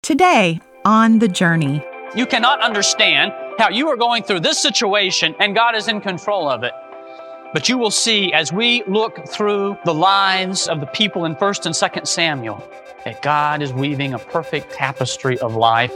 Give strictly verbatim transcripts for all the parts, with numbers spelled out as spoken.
Today on The Journey. You cannot understand how you are going through this situation and God is in control of it. But you will see as we look through the lives of the people in First and Second Samuel that God is weaving a perfect tapestry of life.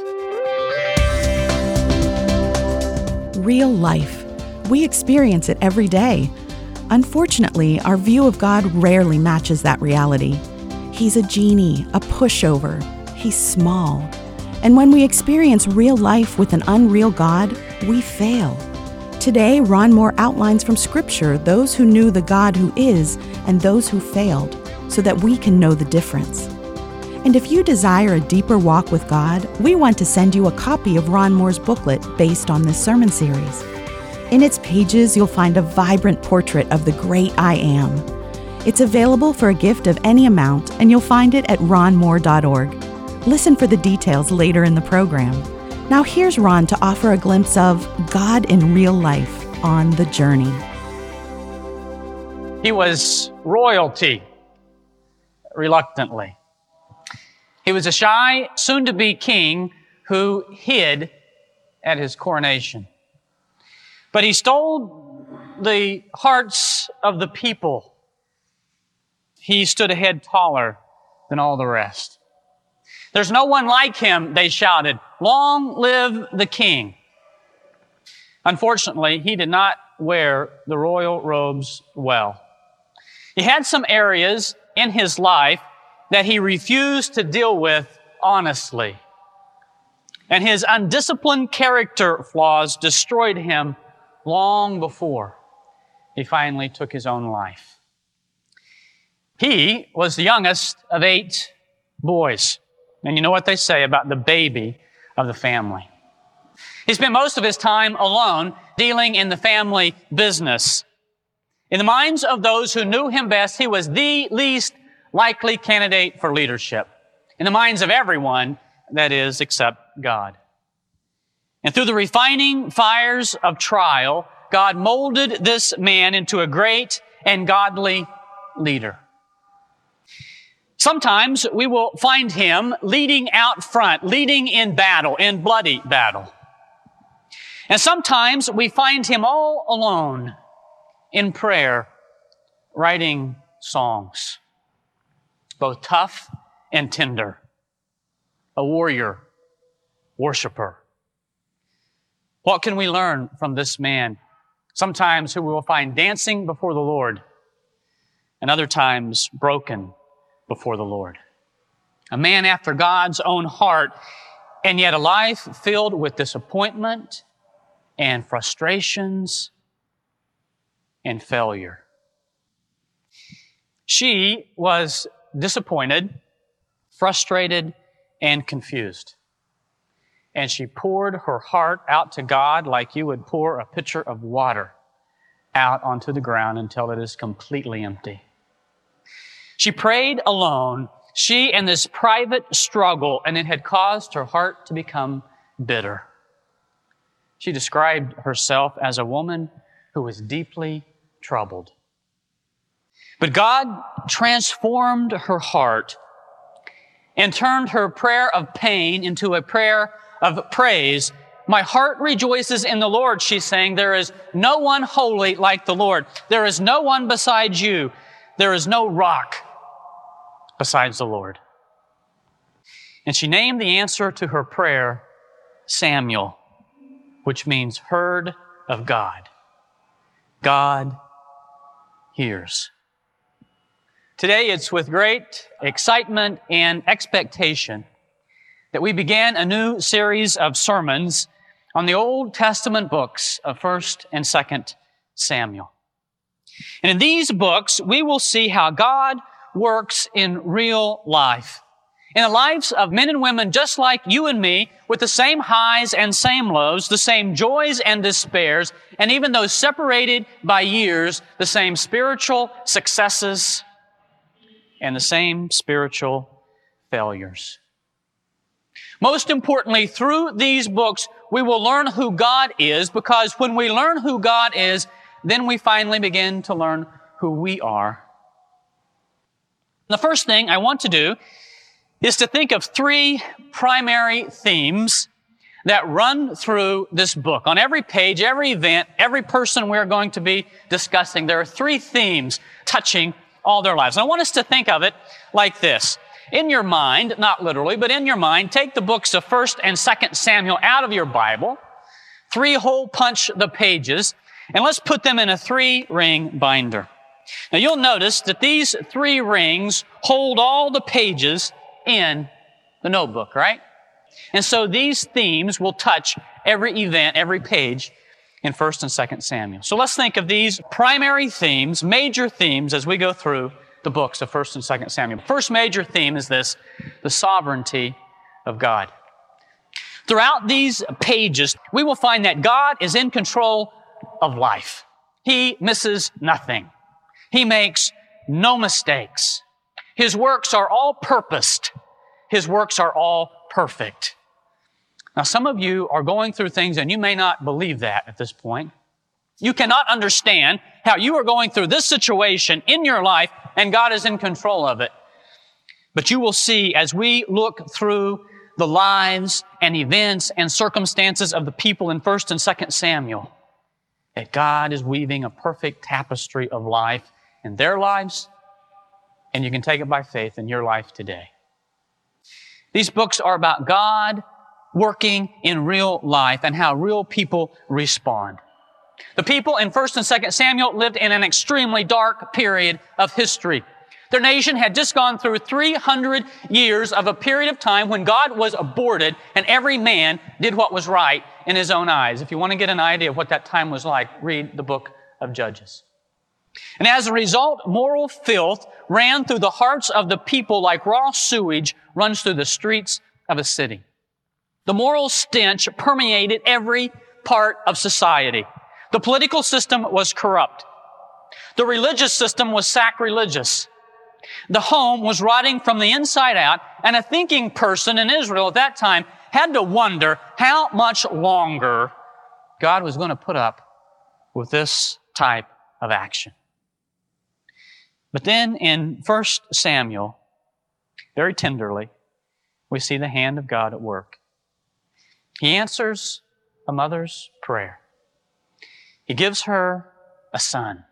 Real life. We experience it every day. Unfortunately, our view of God rarely matches that reality. He's a genie, a pushover. He's small. And when we experience real life with an unreal God, we fail. Today, Ron Moore outlines from Scripture those who knew the God who is and those who failed, so that we can know the difference. And if you desire a deeper walk with God, we want to send you a copy of Ron Moore's booklet based on this sermon series. In its pages, you'll find a vibrant portrait of the great I Am. It's available for a gift of any amount, and you'll find it at ron moore dot org. Listen for the details later in the program. Now here's Ron to offer a glimpse of God in real life on The Journey. He was royalty, reluctantly. He was a shy, soon-to-be king who hid at his coronation. But he stole the hearts of the people. He stood a head taller than all the rest. There's no one like him, they shouted. Long live the king. Unfortunately, he did not wear the royal robes well. He had some areas in his life that he refused to deal with honestly. And his undisciplined character flaws destroyed him long before he finally took his own life. He was the youngest of eight boys. And you know what they say about the baby of the family. He spent most of his time alone dealing in the family business. In the minds of those who knew him best, he was the least likely candidate for leadership. In the minds of everyone, that is, except God. And through the refining fires of trial, God molded this man into a great and godly leader. Sometimes we will find him leading out front, leading in battle, in bloody battle. And sometimes we find him all alone in prayer, writing songs, both tough and tender, a warrior, worshiper. What can we learn from this man? Sometimes who we will find dancing before the Lord, and other times broken before the Lord. A man after God's own heart, and yet a life filled with disappointment and frustrations and failure. She was disappointed, frustrated, and confused. And she poured her heart out to God like you would pour a pitcher of water out onto the ground until it is completely empty. She prayed alone, she and this private struggle, and it had caused her heart to become bitter. She described herself as a woman who was deeply troubled. But God transformed her heart and turned her prayer of pain into a prayer of praise. My heart rejoices in the Lord, she's saying. There is no one holy like the Lord. There is no one besides you. There is no rock besides the Lord. And she named the answer to her prayer Samuel, which means heard of God. God hears. Today it's with great excitement and expectation that we began a new series of sermons on the Old Testament books of First and Second Samuel. And in these books, we will see how God works in real life. In the lives of men and women just like you and me, with the same highs and same lows, the same joys and despairs, and even though separated by years, the same spiritual successes and the same spiritual failures. Most importantly, through these books, we will learn who God is, because when we learn who God is, then we finally begin to learn who we are. The first thing I want to do is to think of three primary themes that run through this book. On every page, every event, every person we're going to be discussing, there are three themes touching all their lives. And I want us to think of it like this. In your mind, not literally, but in your mind, take the books of First and Second Samuel out of your Bible, three hole punch the pages, and let's put them in a three-ring binder. Now you'll notice that these three rings hold all the pages in the notebook, right? And so these themes will touch every event, every page in First and Second Samuel. So let's think of these primary themes, major themes, as we go through the books of First and Second Samuel. First major theme is this, the sovereignty of God. Throughout these pages, we will find that God is in control of life. He misses nothing. He makes no mistakes. His works are all purposed. His works are all perfect. Now, some of you are going through things and you may not believe that at this point. You cannot understand how you are going through this situation in your life and God is in control of it. But you will see as we look through the lives and events and circumstances of the people in First and Second Samuel that God is weaving a perfect tapestry of life in their lives, and you can take it by faith in your life today. These books are about God working in real life and how real people respond. The people in First and Second Samuel lived in an extremely dark period of history. Their nation had just gone through three hundred years of a period of time when God was aborted and every man did what was right in his own eyes. If you want to get an idea of what that time was like, read the book of Judges. And as a result, moral filth ran through the hearts of the people like raw sewage runs through the streets of a city. The moral stench permeated every part of society. The political system was corrupt. The religious system was sacrilegious. The home was rotting from the inside out, and a thinking person in Israel at that time had to wonder how much longer God was going to put up with this type of action. But then in First Samuel, very tenderly, we see the hand of God at work. He answers a mother's prayer. He gives her a son.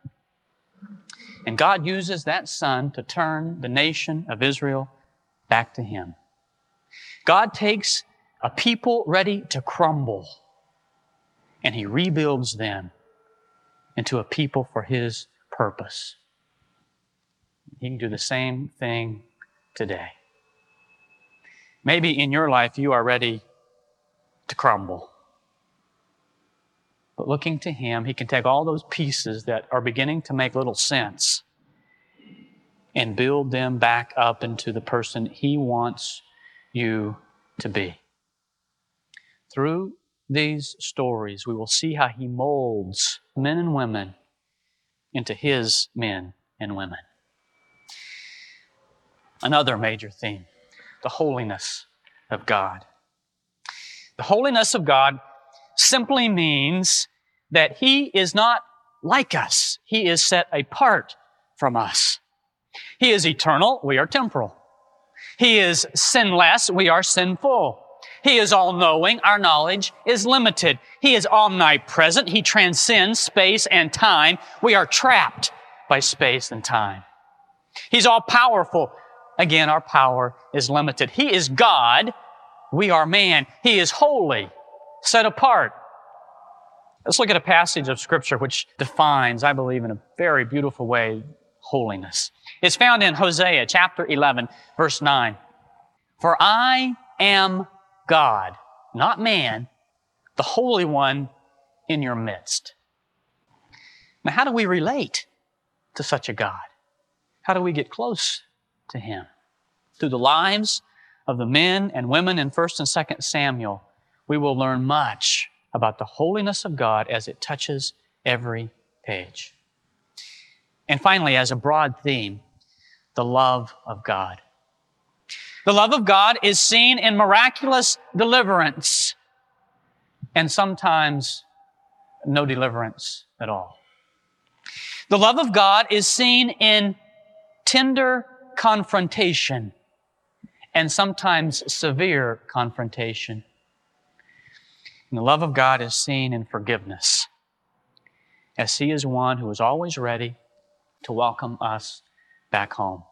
And God uses that son to turn the nation of Israel back to Him. God takes a people ready to crumble, and He rebuilds them into a people for His purpose. He can do the same thing today. Maybe in your life you are ready to crumble. But looking to Him, He can take all those pieces that are beginning to make little sense and build them back up into the person He wants you to be. Through these stories, we will see how He molds men and women into His men and women. Another major theme, the holiness of God. The holiness of God simply means that He is not like us. He is set apart from us. He is eternal, we are temporal. He is sinless, we are sinful. He is all-knowing, our knowledge is limited. He is omnipresent, He transcends space and time. We are trapped by space and time. He's all-powerful. Again, our power is limited. He is God, we are man. He is holy, set apart. Let's look at a passage of Scripture which defines, I believe, in a very beautiful way, holiness. It's found in Hosea chapter eleven, verse nine. For I am God, not man, the Holy One in your midst. Now, how do we relate to such a God? How do we get close to Him? Through the lives of the men and women in First and Second Samuel, we will learn much about the holiness of God as it touches every page. And finally, as a broad theme, the love of God. The love of God is seen in miraculous deliverance and sometimes no deliverance at all. The love of God is seen in tender confrontation and sometimes severe confrontation. And the love of God is seen in forgiveness, as He is one who is always ready to welcome us back home.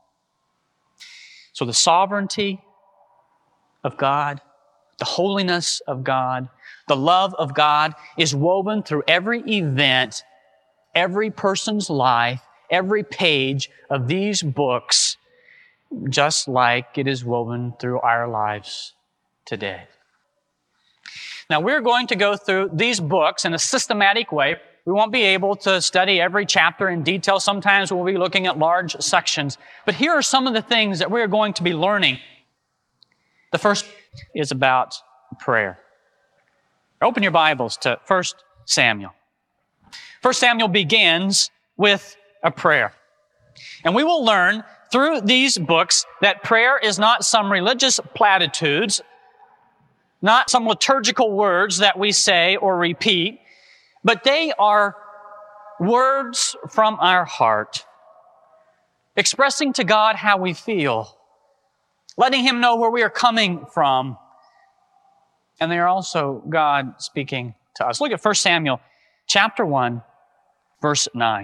So the sovereignty of God, the holiness of God, the love of God is woven through every event, every person's life, every page of these books, just like it is woven through our lives today. Now, we're going to go through these books in a systematic way. We won't be able to study every chapter in detail. Sometimes we'll be looking at large sections. But here are some of the things that we're going to be learning. The first is about prayer. Open your Bibles to First Samuel. First Samuel begins with a prayer. And we will learn through these books that prayer is not some religious platitudes, not some liturgical words that we say or repeat, but they are words from our heart, expressing to God how we feel, letting Him know where we are coming from, and they are also God speaking to us. Look at First Samuel chapter one, verse nine.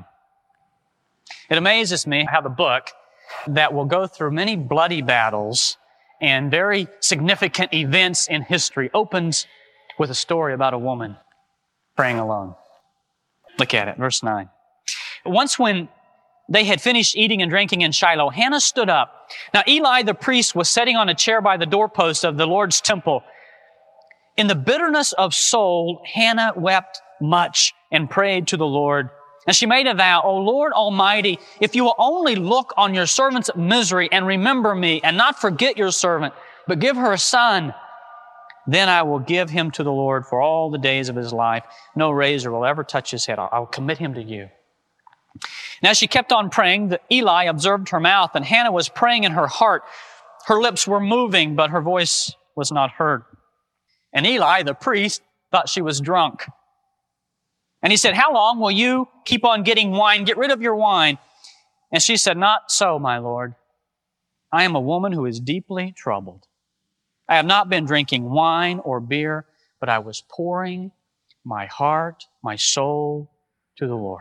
It amazes me how the book that will go through many bloody battles and very significant events in history opens with a story about a woman praying alone. Look at it, verse nine. Once when they had finished eating and drinking in Shiloh, Hannah stood up. Now Eli the priest was sitting on a chair by the doorpost of the Lord's temple. In the bitterness of soul, Hannah wept much and prayed to the Lord. And she made a vow, O Lord Almighty, if you will only look on your servant's misery and remember me and not forget your servant, but give her a son, then I will give him to the Lord for all the days of his life. No razor will ever touch his head. I'll commit him to you. Now she kept on praying. The Eli observed her mouth, and Hannah was praying in her heart. Her lips were moving, but her voice was not heard. And Eli, the priest, thought she was drunk. And he said, how long will you keep on getting wine? Get rid of your wine. And she said, not so, my Lord. I am a woman who is deeply troubled. I have not been drinking wine or beer, but I was pouring my heart, my soul to the Lord.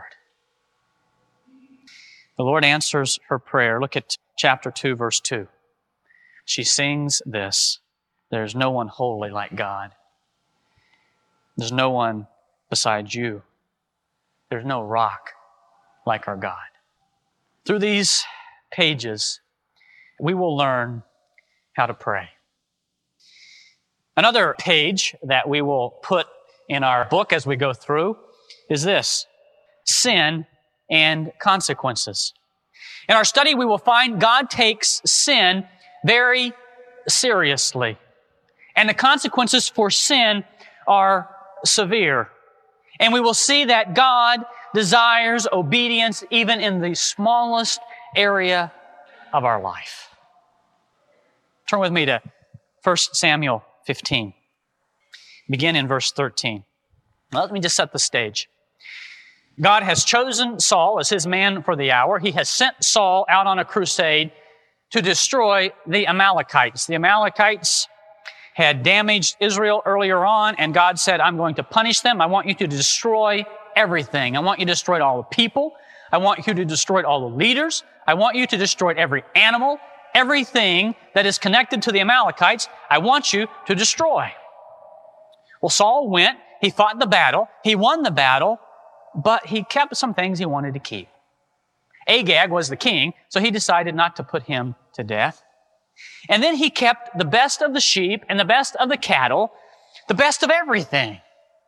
The Lord answers her prayer. Look at chapter two, verse two. She sings this, there's no one holy like God. There's no one besides you. There's no rock like our God. Through these pages, we will learn how to pray. Another page that we will put in our book as we go through is this, sin and consequences. In our study, we will find God takes sin very seriously, and the consequences for sin are severe. And we will see that God desires obedience even in the smallest area of our life. Turn with me to First Samuel fifteen. Begin in verse thirteen. Now, let me just set the stage. God has chosen Saul as his man for the hour. He has sent Saul out on a crusade to destroy the Amalekites. The Amalekites had damaged Israel earlier on, and God said, I'm going to punish them. I want you to destroy everything. I want you to destroy all the people. I want you to destroy all the leaders. I want you to destroy every animal, everything that is connected to the Amalekites. I want you to destroy. Well, Saul went, he fought the battle, he won the battle, but he kept some things he wanted to keep. Agag was the king, so he decided not to put him to death. And then he kept the best of the sheep and the best of the cattle, the best of everything.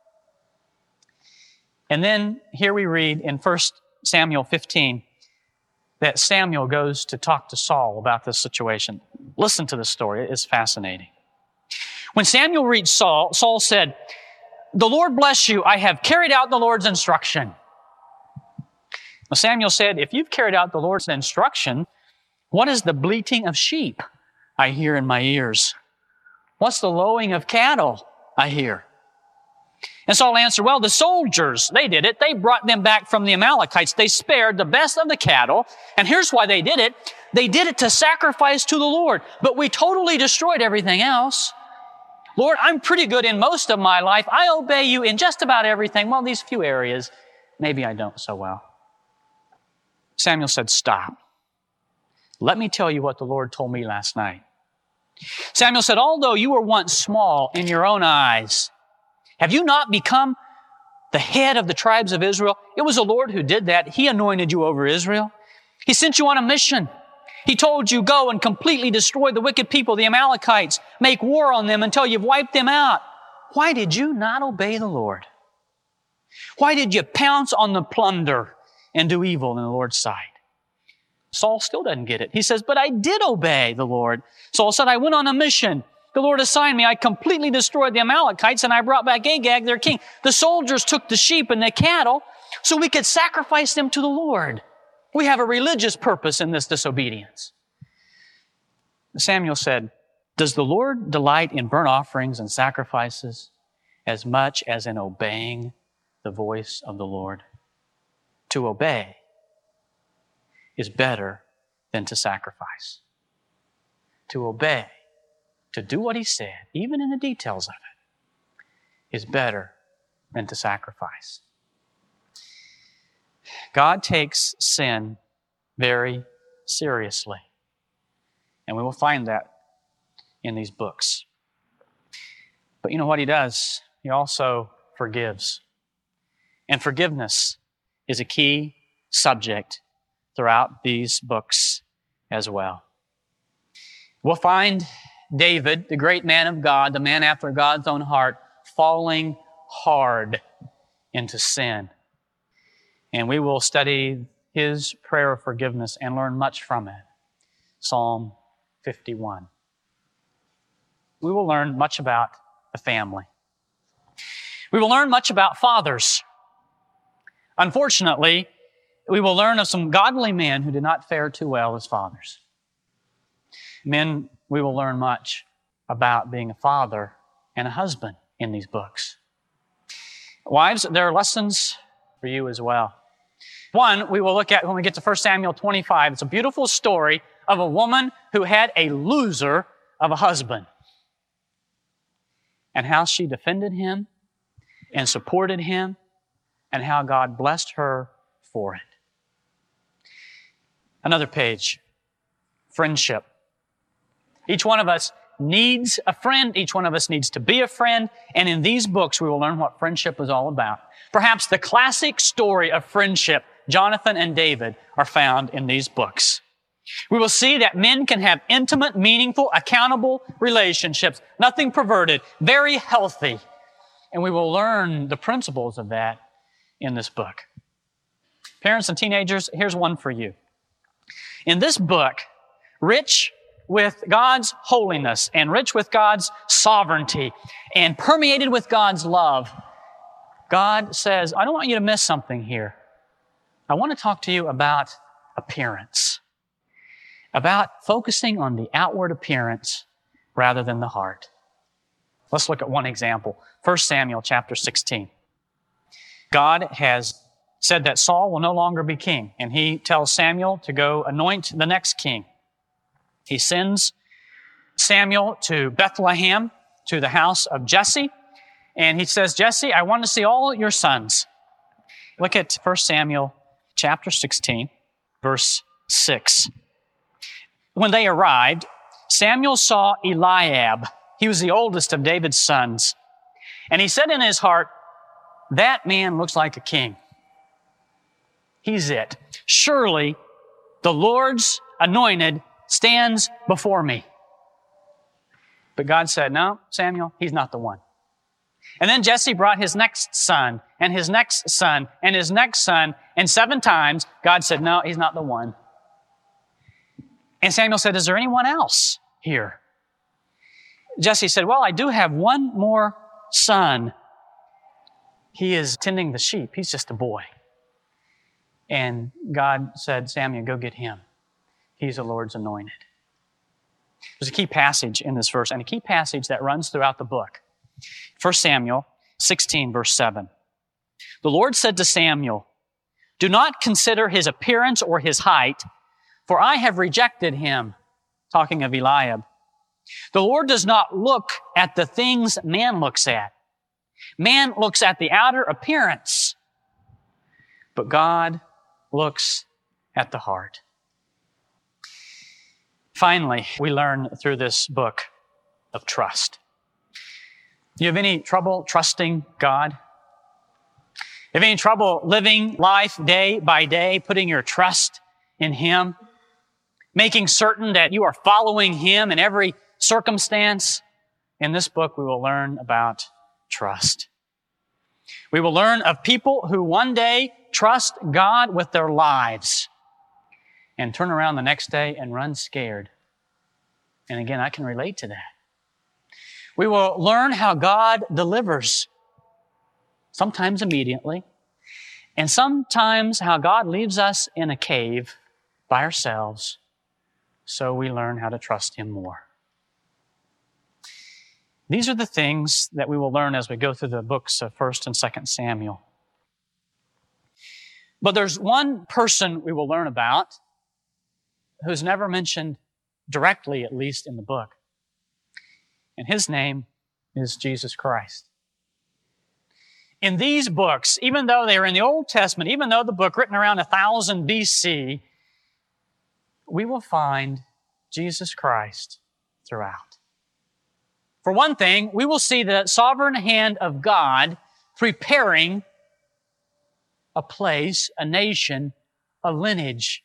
And then here we read in First Samuel fifteen that Samuel goes to talk to Saul about this situation. Listen to the story. It is fascinating. When Samuel reached Saul, Saul said, the Lord bless you. I have carried out the Lord's instruction. Well, Samuel said, if you've carried out the Lord's instruction, what is the bleating of sheep I hear in my ears? What's the lowing of cattle I hear? And Saul answered, well, the soldiers, they did it. They brought them back from the Amalekites. They spared the best of the cattle. And here's why they did it. They did it to sacrifice to the Lord, but we totally destroyed everything else. Lord, I'm pretty good in most of my life. I obey you in just about everything. Well, these few areas, maybe I don't so well. Samuel said, stop. Let me tell you what the Lord told me last night. Samuel said, although you were once small in your own eyes, have you not become the head of the tribes of Israel? It was the Lord who did that. He anointed you over Israel. He sent you on a mission. He told you, go and completely destroy the wicked people, the Amalekites. Make war on them until you've wiped them out. Why did you not obey the Lord? Why did you pounce on the plunder and do evil in the Lord's sight? Saul still doesn't get it. He says, but I did obey the Lord. Saul said, I went on a mission. The Lord assigned me. I completely destroyed the Amalekites and I brought back Agag, their king. The soldiers took the sheep and the cattle so we could sacrifice them to the Lord. We have a religious purpose in this disobedience. Samuel said, does the Lord delight in burnt offerings and sacrifices as much as in obeying the voice of the Lord? To obey is better than to sacrifice. To obey, to do what He said, even in the details of it, is better than to sacrifice. God takes sin very seriously. And we will find that in these books. But you know what He does? He also forgives. And forgiveness is a key subject throughout these books as well. We'll find David, the great man of God, the man after God's own heart, falling hard into sin. And we will study his prayer of forgiveness and learn much from it. Psalm fifty-one. We will learn much about the family. We will learn much about fathers. Unfortunately, we will learn of some godly men who did not fare too well as fathers. Men, we will learn much about being a father and a husband in these books. Wives, there are lessons for you as well. One, we will look at when we get to First Samuel twenty-five. It's a beautiful story of a woman who had a loser of a husband and how she defended him and supported him and how God blessed her for it. Another page, friendship. Each one of us needs a friend. Each one of us needs to be a friend. And in these books, we will learn what friendship is all about. Perhaps the classic story of friendship, Jonathan and David, are found in these books. We will see that men can have intimate, meaningful, accountable relationships, nothing perverted, very healthy. And we will learn the principles of that in this book. Parents and teenagers, here's one for you. In this book, rich with God's holiness and rich with God's sovereignty and permeated with God's love, God says, I don't want you to miss something here. I want to talk to you about appearance, about focusing on the outward appearance rather than the heart. Let's look at one example. First Samuel chapter sixteen. God has said that Saul will no longer be king, and He tells Samuel to go anoint the next king. He sends Samuel to Bethlehem, to the house of Jesse, and he says, Jesse, I want to see all your sons. Look at First Samuel chapter sixteen, verse six. When they arrived, Samuel saw Eliab. He was the oldest of David's sons. And he said in his heart, that man looks like a king. He's it. Surely the Lord's anointed stands before me. But God said, no, Samuel, he's not the one. And then Jesse brought his next son, and his next son, and his next son, and seven times God said, no, he's not the one. And Samuel said, is there anyone else here? Jesse said, well, I do have one more son. He is tending the sheep. He's just a boy. And God said, Samuel, go get him. He's the Lord's anointed. There's a key passage in this verse, and a key passage that runs throughout the book. First Samuel sixteen, verse seven. The Lord said to Samuel, do not consider his appearance or his height, for I have rejected him. Talking of Eliab. The Lord does not look at the things man looks at. Man looks at the outer appearance, but God looks at the heart. Finally, we learn through this book of trust. Do you have any trouble trusting God? Have any trouble living life day by day, putting your trust in Him, making certain that you are following Him in every circumstance? In this book, we will learn about trust. We will learn of people who one day trust God with their lives and turn around the next day and run scared. And again, I can relate to that. We will learn how God delivers, sometimes immediately, and sometimes how God leaves us in a cave by ourselves, so we learn how to trust Him more. These are the things that we will learn as we go through the books of First and Second Samuel. But there's one person we will learn about who's never mentioned directly, at least in the book. And His name is Jesus Christ. In these books, even though they are in the Old Testament, even though the book written around one thousand B C, we will find Jesus Christ throughout. For one thing, we will see the sovereign hand of God preparing a place, a nation, a lineage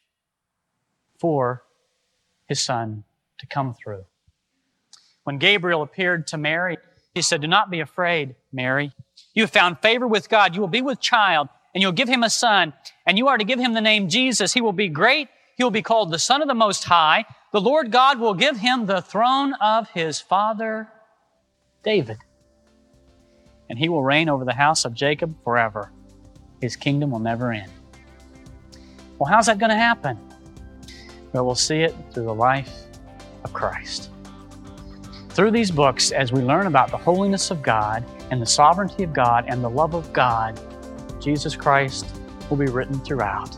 for His Son to come through. When Gabriel appeared to Mary, he said, "Do not be afraid, Mary. You have found favor with God. You will be with child, and you'll give him a son, and you are to give him the name Jesus. He will be great. He will be called the Son of the Most High. The Lord God will give him the throne of his father David, and he will reign over the house of Jacob forever. His kingdom will never end." Well, how's that going to happen? Well, we'll see it through the life of Christ. Through these books, as we learn about the holiness of God and the sovereignty of God and the love of God, Jesus Christ will be written throughout.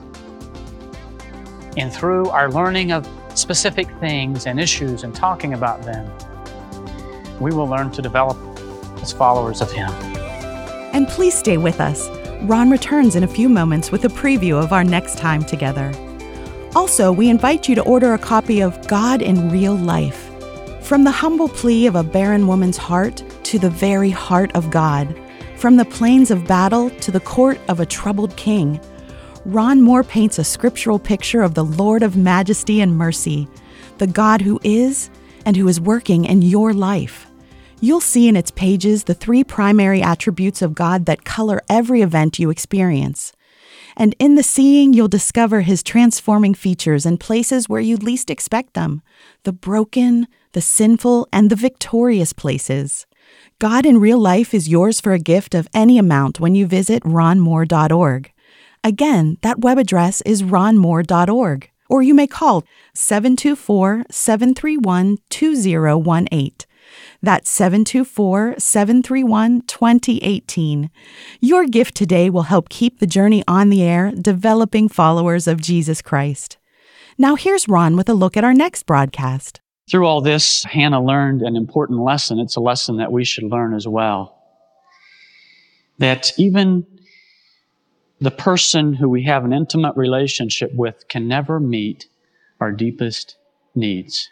And through our learning of specific things and issues and talking about them, we will learn to develop as followers of Him. And please stay with us. Ron returns in a few moments with a preview of our next time together. Also, we invite you to order a copy of God in Real Life. From the humble plea of a barren woman's heart to the very heart of God, from the plains of battle to the court of a troubled king, Ron Moore paints a scriptural picture of the Lord of majesty and mercy, the God who is and who is working in your life. You'll see in its pages the three primary attributes of God that color every event you experience. And in the seeing, you'll discover His transforming features in places where you'd least expect them, the broken, the sinful, and the victorious places. God in Real Life is yours for a gift of any amount when you visit ron moore dot org. Again, that web address is ron moore dot org, or you may call seven two four, seven three one, two zero one eight. That's seven two four, seven three one, two zero one eight. Your gift today will help keep the journey on the air, developing followers of Jesus Christ. Now here's Ron with a look at our next broadcast. Through all this, Hannah learned an important lesson. It's a lesson that we should learn as well. That even the person who we have an intimate relationship with can never meet our deepest needs.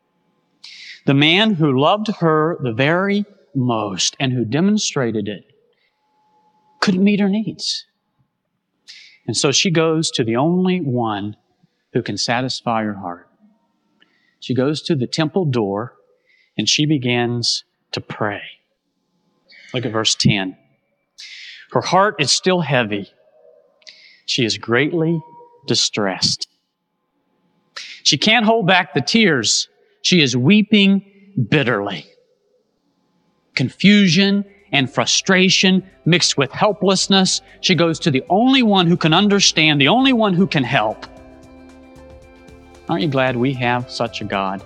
The man who loved her the very most and who demonstrated it couldn't meet her needs. And so she goes to the only one who can satisfy her heart. She goes to the temple door and she begins to pray. Look at verse ten. Her heart is still heavy. She is greatly distressed. She can't hold back the tears. She is weeping bitterly. Confusion and frustration mixed with helplessness. She goes to the only one who can understand, the only one who can help. Aren't you glad we have such a God?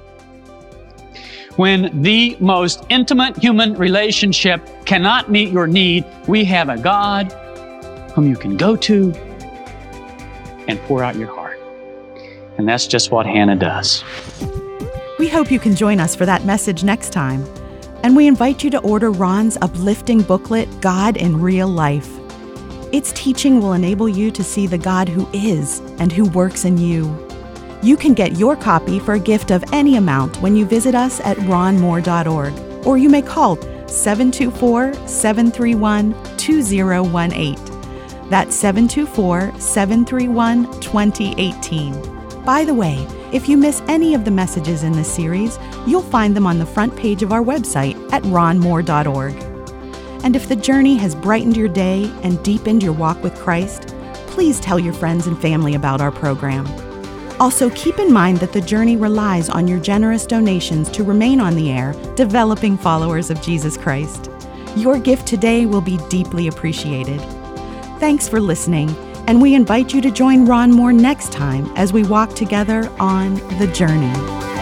When the most intimate human relationship cannot meet your need, we have a God whom you can go to and pour out your heart. And that's just what Hannah does. We hope you can join us for that message next time. And we invite you to order Ron's uplifting booklet, God in Real Life. Its teaching will enable you to see the God who is and who works in you. You can get your copy for a gift of any amount when you visit us at ron moore dot org, or you may call seven two four, seven three one, two zero one eight. That's seven two four, seven three one, two zero one eight. By the way, if you miss any of the messages in this series, you'll find them on the front page of our website at ron moore dot org. And if the journey has brightened your day and deepened your walk with Christ, please tell your friends and family about our program. Also, keep in mind that the journey relies on your generous donations to remain on the air, developing followers of Jesus Christ. Your gift today will be deeply appreciated. Thanks for listening, and we invite you to join Ron Moore next time as we walk together on the journey.